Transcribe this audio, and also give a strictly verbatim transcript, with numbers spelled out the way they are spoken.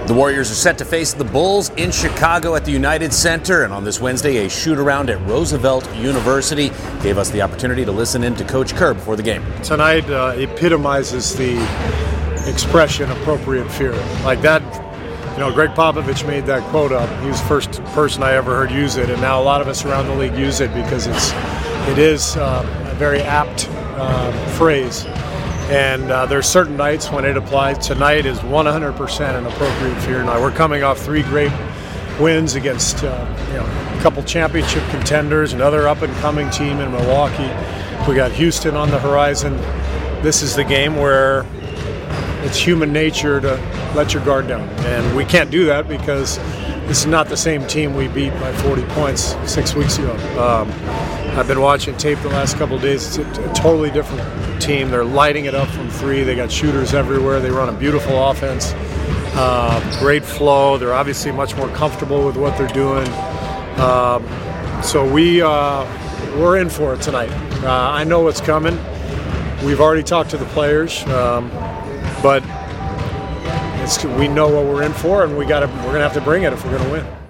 The Warriors are set to face the Bulls in Chicago at the United Center, and on this Wednesday, a shoot-around at Roosevelt University gave us the opportunity to listen in to Coach Kerr before the game. Tonight uh, epitomizes the expression appropriate fear. Like that, you know, Greg Popovich made that quote up. He was the first person I ever heard use it, and now a lot of us around the league use it because it's, it is uh, a very apt uh, phrase. And uh, there's certain nights when it applies. Tonight is one hundred percent an appropriate fear. Now we're coming off three great wins against uh, you know, a couple championship contenders, another up-and-coming team in Milwaukee. We got Houston on the horizon. This is the game where it's human nature to let your guard down, and we can't do that because this is not the same team we beat by forty points six weeks ago. Um, I've been watching tape the last couple of days. It's a, a totally different team. They're lighting it up from three. They got shooters everywhere. They run a beautiful offense. Uh, great flow. They're obviously much more comfortable with what they're doing. Um, so we, uh, we're in for it tonight. Uh, I know what's coming. We've already talked to the players, um, but it's, we know what we're in for, and we got to. We're going to have to bring it if we're going to win.